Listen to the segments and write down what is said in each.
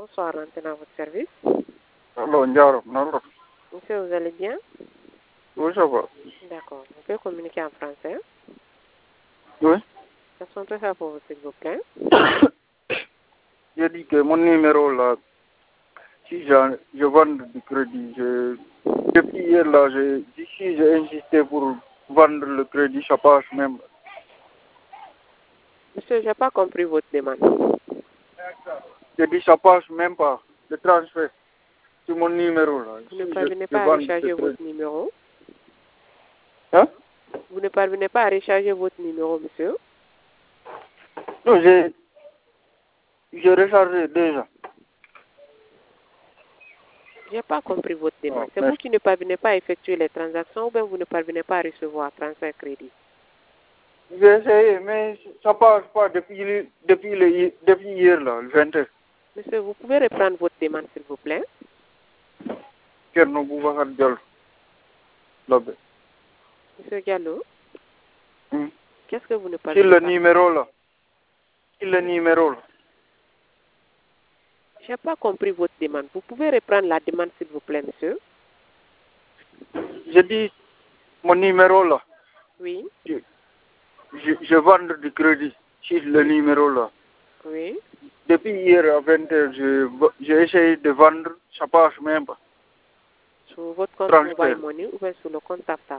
Bonsoir, antenne à votre service. Alors, Ndiaro, non, Monsieur, vous allez bien? oui, ça va. D'accord. Vous pouvez communiquer en français. Oui. Quels sont tout ça pour vous, s'il vous plaît? J'ai dit que mon numéro là, si je vends du crédit, depuis hier là, j'ai insisté pour vendre le crédit, ça passe même. Monsieur, je n'ai pas compris votre demande. J'ai dit ça passe même pas, le transfert sur mon numéro là. Vous ne Si parvenez je pas à vends recharger le votre crédit. numéro? Hein? Vous ne parvenez pas à recharger votre numéro, monsieur? Non, j'ai rechargé déjà. Je n'ai pas compris votre demande. Oh, C'est vous qui ne parvenez pas à effectuer les transactions ou bien vous ne parvenez pas à recevoir transfert crédit? j'ai essayé, mais ça passe pas depuis hier là, le 21. Monsieur, vous pouvez reprendre votre demande, s'il vous plaît? Kerno Boubacar Diallo. Là-bas. Monsieur Diallo, qu'est-ce que vous ne parvenez Sur le pas? numéro là. Sur le numéro là. Je n'ai pas compris votre demande. Vous pouvez reprendre la demande, s'il vous plaît, monsieur? Je dis mon numéro là. Oui. Je vends du crédit sur le numéro là. Oui. Depuis hier à 20h, j'ai essayé de vendre, ça passe même pas. Sur votre compte Transfert. Mobile Money ou bien sur le compte TapTap?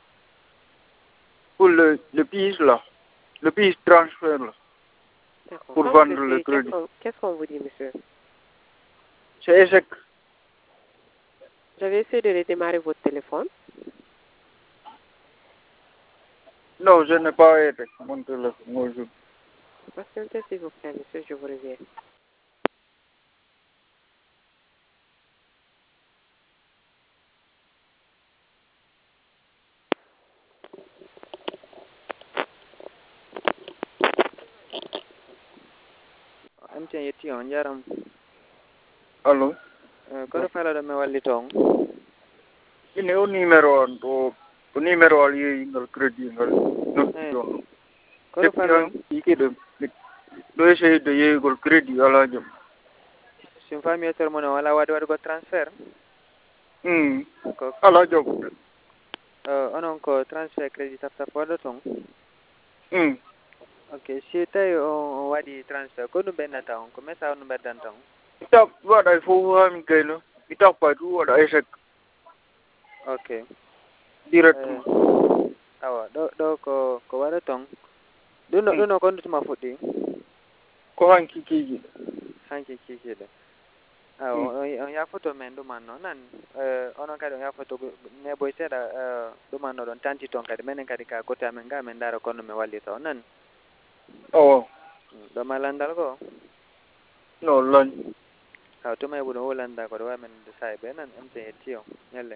Pour le PIS là. Le PIS transfert là. D'accord. Pour Quand vous vendre le essayez, crédit. qu'est-ce qu'on vous dit, monsieur? C'est échec. J'avais essayé de redémarrer votre téléphone. Non, je n'ai pas été mon téléphone. Moi, Patientez, s'il vous plaît, monsieur, je vous reviens. MTN yetti on jaram. Allô? Kono fala do me walli ton. Il est au numéro au numéro allié le crédit ngal. Non. Kono fala do essayer de yegol crédit ala jam. sim fami yetter mo wala wadi go transfert. D'accord. Ala jam. Onon ko transfert crédit tap wado ton. Ok, si tay on wadi transfert ko no benata on ko messa on beddan ton. Itap wada fo ham kayno. Itap pa du wada échec Ok. directement. Awa do ko wado ton. Duno ko nduma fuddi. Ko hanki kiji. Hanki kikide. On ya photo men ɗuman noon nan onon kadi on ya photo ne boy seeɗa ɗuman no ɗon tanti toon kadi minen kadi ka côté amen ga min ndaara konno min wallita on nan ɗo ma landal goo No lan. tuma e ɓuɗo o landa koɗo wawi men sahe ɓe nan MTN yetti o ñalle